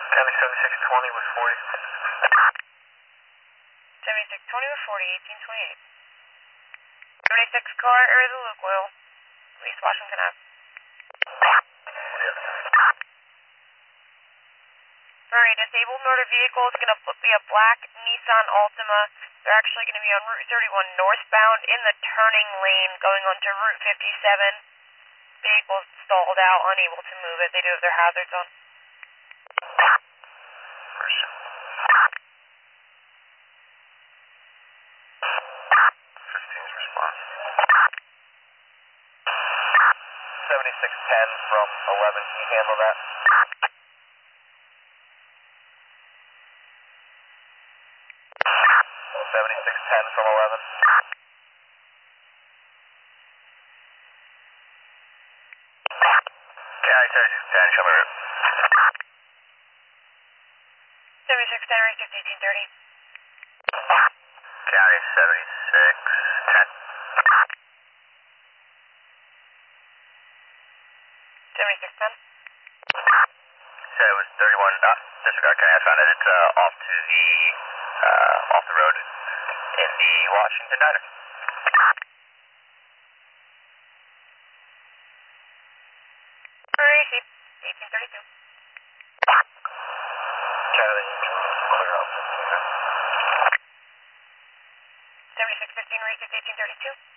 County 7620 was 40. 7620 with 40, 1828. 36 car, area the Luke Oil, East Washington Ave. Sorry, disabled motor vehicle is going to be a black Nissan Altima. They're actually going to be on Route 31 northbound in the turning lane going onto Route 57. Vehicle's stalled out, unable to move it. They do have their hazards on. 15's response. 7610 from 11, can you handle that? 7610 from 11. County 7610, show me route. 7610, race 1830. County 7610. 7610. So it was 31, disregard county, I found it. It's off to the, off the road in the Washington Diner. RAC, 1832. County, clear off. 7615, race 1832.